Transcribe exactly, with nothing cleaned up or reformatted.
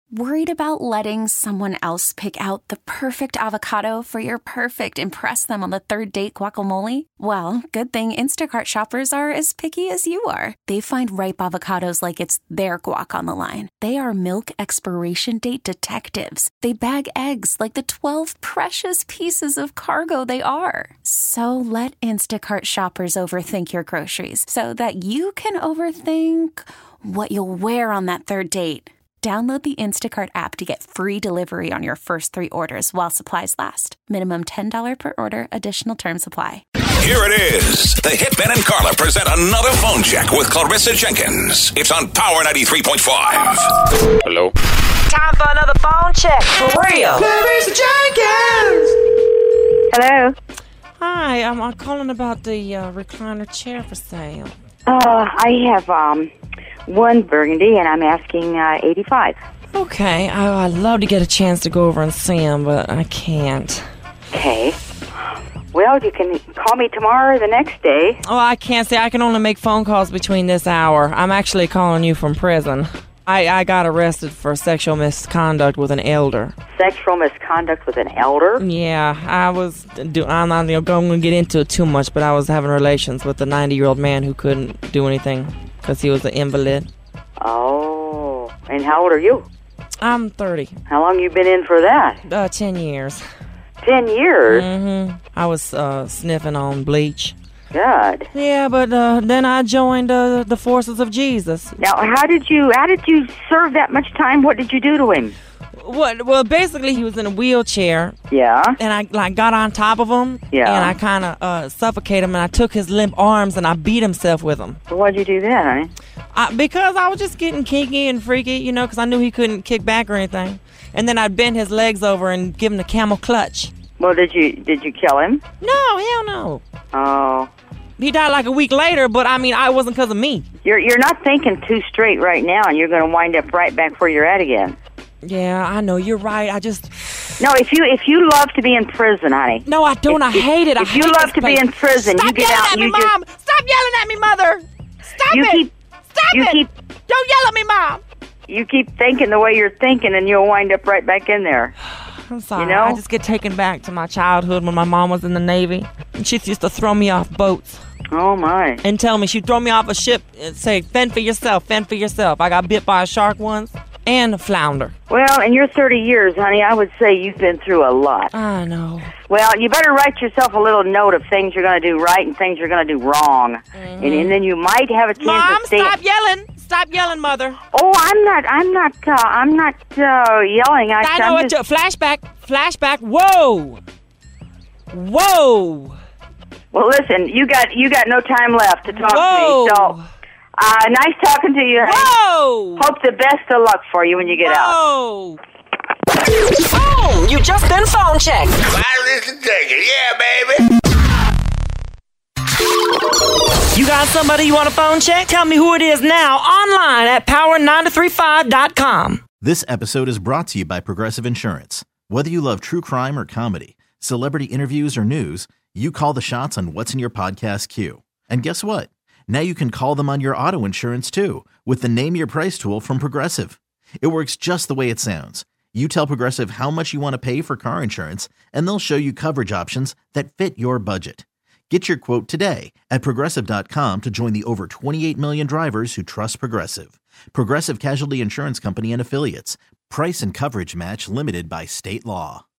Worried about letting someone else pick out the perfect avocado for your perfect impress them on the third date guacamole? Well, good thing Instacart shoppers are as picky as you are. They find ripe avocados like it's their guac on the line. They are milk expiration date detectives. They bag eggs like the twelve precious pieces of cargo they are. So let Instacart shoppers overthink your groceries so that you can overthink what you'll wear on that third date. Download the Instacart app to get free delivery on your first three orders while supplies last. Minimum ten dollars per order. Additional terms apply. Here it is. The Hitman and Carla present another phone check with Clarissa Jenkins. It's on Power ninety-three point five. Hello? Time for another phone check. For real. Clarissa Jenkins! Hello? Hi, I'm, I'm calling about the uh, recliner chair for sale. Uh, I have um one burgundy, and I'm asking uh, eighty-five. Okay, I, I'd love to get a chance to go over and see him, but I can't. Okay. Well, you can call me tomorrow or the next day. Oh, I can't say. I can only make phone calls between this hour. I'm actually calling you from prison. I, I got arrested for sexual misconduct with an elder. Sexual misconduct with an elder? Yeah, I was... Do, I'm not going to get into it too much, but I was having relations with a ninety-year-old man who couldn't do anything because he was an invalid. Oh, and how old are you? I'm thirty. How long you been in for that? Uh, ten years. Ten years? Mm-hmm. I was uh, sniffing on bleach. God. Yeah, but uh, then I joined uh, the forces of Jesus. Now, how did you how did you serve that much time? What did you do to him? What? Well, basically, he was in a wheelchair. Yeah. And I like got on top of him. Yeah. And I kind of uh, suffocated him, and I took his limp arms and I beat himself with them. So why'd you do that, honey? I, because I was just getting kinky and freaky, you know, because I knew he couldn't kick back or anything. And then I'd bend his legs over and give him the camel clutch. Well, did you did you kill him? No, hell no. Oh. He died like a week later, but I mean, I wasn't because of me. You're you're not thinking too straight right now, and you're going to wind up right back where you're at again. Yeah, I know. You're right. I just... No, if you if you love to be in prison, honey. No, I don't. If, I hate it. I If hate you love this to place. be in prison, Stop you get yelling out at and me, you Mom! just... Stop yelling at me, Mother! Stop you it! Keep, Stop you it! Keep, Don't yell at me, Mom! you keep thinking the way you're thinking, and you'll wind up right back in there. I'm sorry. You know? I just get taken back to my childhood when my mom was in the Navy. And she used to throw me off boats. Oh, my. And tell me, she'd throw me off a ship and say, fend for yourself, fend for yourself. I got bit by a shark once and a flounder. Well, in your thirty years, honey, I would say you've been through a lot. I know. Well, you better write yourself a little note of things you're going to do right and things you're going to do wrong. Mm-hmm. And, and then you might have a chance Mom, to stay... stop yelling. Stop yelling, Mother. Oh, I'm not, I'm not, uh, I'm not uh, yelling. I, I know I'm it. just... Flashback, flashback. Whoa. Whoa. Well, listen, you got you got no time left to talk Whoa. to me. So, uh, nice talking to you. Whoa. Hope the best of luck for you when you get Whoa. out. Boom! You just been phone checked. Clarissa Jenkins. Yeah, baby. You got somebody you want to phone check? Tell me who it is now online at power nine three five dot com. This episode is brought to you by Progressive Insurance. Whether you love true crime or comedy, celebrity interviews or news, you call the shots on what's in your podcast queue. And guess what? Now you can call them on your auto insurance too with the Name Your Price tool from Progressive. It works just the way it sounds. You tell Progressive how much you want to pay for car insurance, and they'll show you coverage options that fit your budget. Get your quote today at Progressive dot com to join the over twenty-eight million drivers who trust Progressive. Progressive Casualty Insurance Company and Affiliates. Price and coverage match limited by state law.